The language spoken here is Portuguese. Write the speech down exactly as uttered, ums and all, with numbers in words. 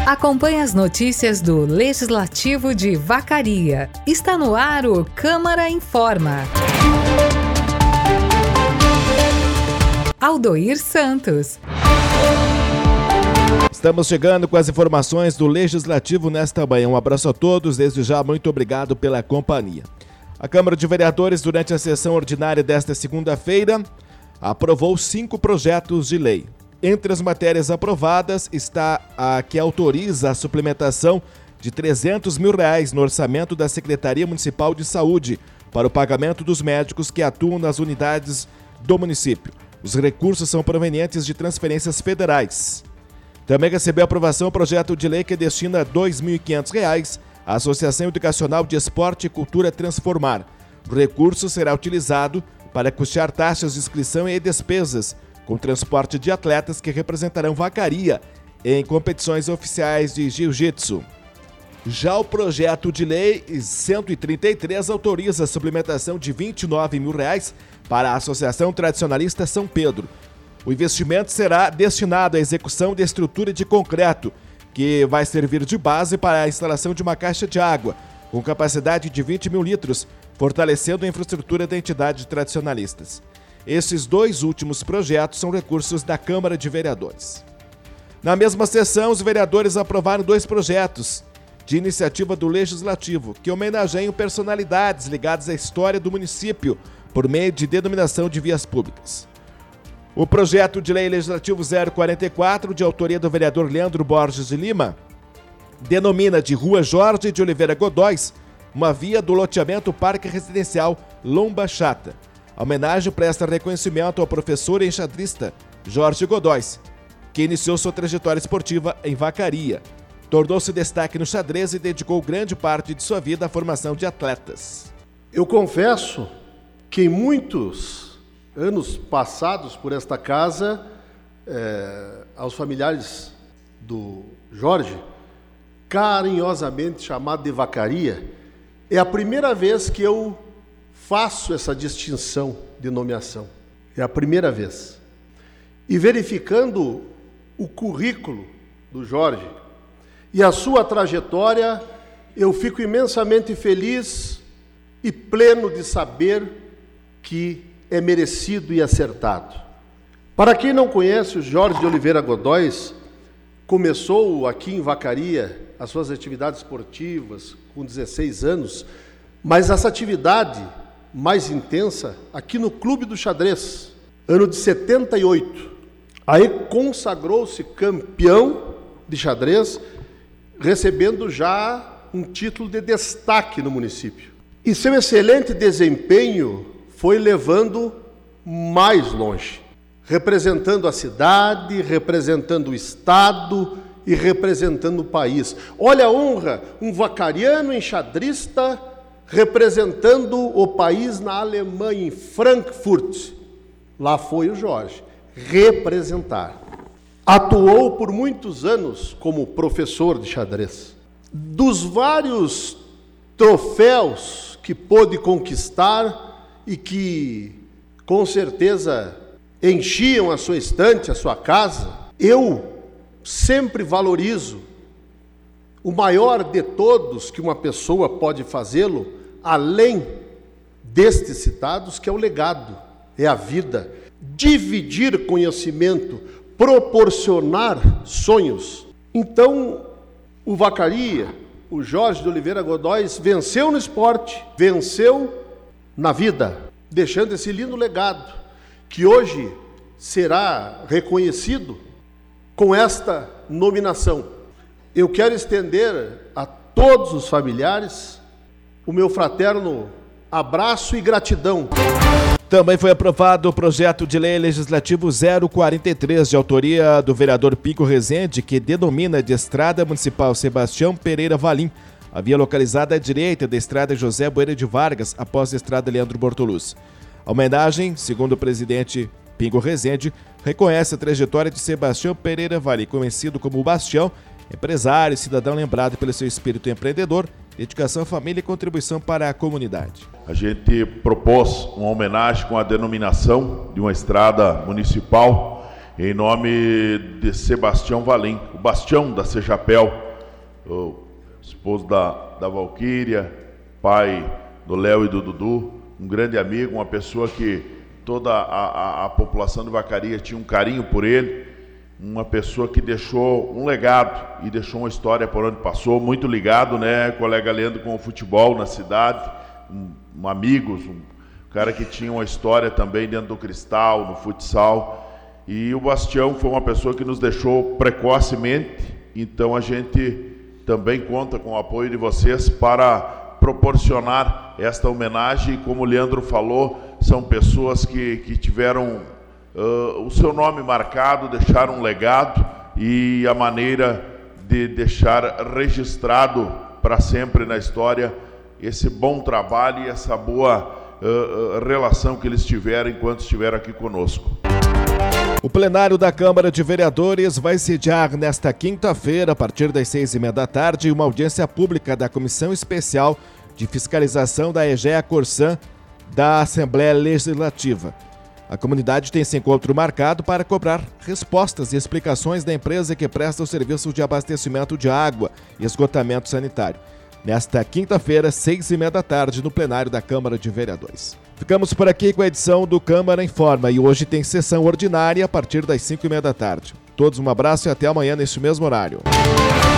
Acompanhe as notícias do Legislativo de Vacaria. Está no ar o Câmara Informa. Aldoir Santos. Estamos chegando com as informações do Legislativo nesta manhã. Um abraço a todos, desde já muito obrigado pela companhia. A Câmara de Vereadores, durante a sessão ordinária desta segunda-feira, aprovou cinco projetos de lei. Entre as matérias aprovadas está a que autoriza a suplementação de trezentos mil reais no orçamento da Secretaria Municipal de Saúde para o pagamento dos médicos que atuam nas unidades do município. Os recursos são provenientes de transferências federais. Também recebeu aprovação o projeto de lei que destina dois mil e quinhentos reais à Associação Educacional de Esporte e Cultura Transformar. O recurso será utilizado para custear taxas de inscrição e despesas com transporte de atletas que representarão Vacaria em competições oficiais de jiu-jitsu. Já o projeto de lei cento e trinta e três autoriza a suplementação de vinte e nove mil reais para a Associação Tradicionalista São Pedro. O investimento será destinado à execução de estrutura de concreto, que vai servir de base para a instalação de uma caixa de água, com capacidade de vinte mil litros, fortalecendo a infraestrutura da entidade de tradicionalistas. Esses dois últimos projetos são recursos da Câmara de Vereadores. Na mesma sessão, os vereadores aprovaram dois projetos de iniciativa do Legislativo, que homenageiam personalidades ligadas à história do município por meio de denominação de vias públicas. O projeto de lei legislativo zero quarenta e quatro, de autoria do vereador Leandro Borges de Lima, denomina de Rua Jorge de Oliveira Godóis uma via do loteamento Parque Residencial Lomba Chata. A homenagem presta reconhecimento ao professor e enxadrista Jorge Godóis, que iniciou sua trajetória esportiva em Vacaria. Tornou-se destaque no xadrez e dedicou grande parte de sua vida à formação de atletas. Eu confesso que em muitos anos passados por esta casa, é, aos familiares do Jorge, carinhosamente chamado de Vacaria, é a primeira vez que eu faço essa distinção de nomeação. É a primeira vez. E verificando o currículo do Jorge e a sua trajetória, eu fico imensamente feliz e pleno de saber que é merecido e acertado. Para quem não conhece, o Jorge de Oliveira Godóis começou aqui em Vacaria as suas atividades esportivas com dezesseis anos, mas essa atividade mais intensa aqui no Clube do Xadrez, ano de setenta e oito. Aí consagrou-se campeão de xadrez, recebendo já um título de destaque no município. E seu excelente desempenho foi levando mais longe, representando a cidade, representando o estado e representando o país. Olha a honra, um vacariano enxadrista representando o país na Alemanha, em Frankfurt. Lá foi o Jorge representar. Atuou por muitos anos como professor de xadrez. Dos vários troféus que pôde conquistar e que, com certeza, enchiam a sua estante, a sua casa, eu sempre valorizo o maior de todos que uma pessoa pode fazê-lo, além destes citados, que é o legado, é a vida. Dividir conhecimento, proporcionar sonhos. Então, o Vacaria, o Jorge de Oliveira Godóis, venceu no esporte, venceu na vida, deixando esse lindo legado, que hoje será reconhecido com esta nominação. Eu quero estender a todos os familiares o meu fraterno abraço e gratidão. Também foi aprovado o projeto de lei legislativo zero quarenta e três, de autoria do vereador Pingo Rezende, que denomina de Estrada Municipal Sebastião Pereira Valim a via localizada à direita da Estrada José Bueira de Vargas, após a Estrada Leandro Bortoluz. A homenagem, segundo o presidente Pingo Rezende, reconhece a trajetória de Sebastião Pereira Valim, conhecido como Bastião, empresário e cidadão lembrado pelo seu espírito empreendedor, dedicação à família e contribuição para a comunidade. A gente propôs uma homenagem com a denominação de uma estrada municipal em nome de Sebastião Valim, o Bastião da Sejapel, o esposo da, da Valquíria, pai do Léo e do Dudu, um grande amigo, uma pessoa que toda a, a, a população de Vacaria tinha um carinho por ele, uma pessoa que deixou um legado e deixou uma história por onde passou, muito ligado, né, colega Leandro, com o futebol na cidade, um, um amigos, um cara que tinha uma história também dentro do Cristal, no futsal. E o Bastião foi uma pessoa que nos deixou precocemente, então a gente também conta com o apoio de vocês para proporcionar esta homenagem. E como o Leandro falou, são pessoas que, que tiveram uh, o seu nome marcado, deixaram um legado e a maneira de deixar registrado para sempre na história esse bom trabalho e essa boa uh, uh, relação que eles tiveram enquanto estiveram aqui conosco. O plenário da Câmara de Vereadores vai sediar nesta quinta-feira, a partir das seis e meia da tarde, uma audiência pública da Comissão Especial de Fiscalização da Egea Corsan da Assembleia Legislativa. A comunidade tem esse encontro marcado para cobrar respostas e explicações da empresa que presta o serviço de abastecimento de água e esgotamento sanitário. Nesta quinta-feira, seis e meia da tarde, no plenário da Câmara de Vereadores. Ficamos por aqui com a edição do Câmara Informa e hoje tem sessão ordinária a partir das cinco e meia da tarde. Todos um abraço e até amanhã neste mesmo horário.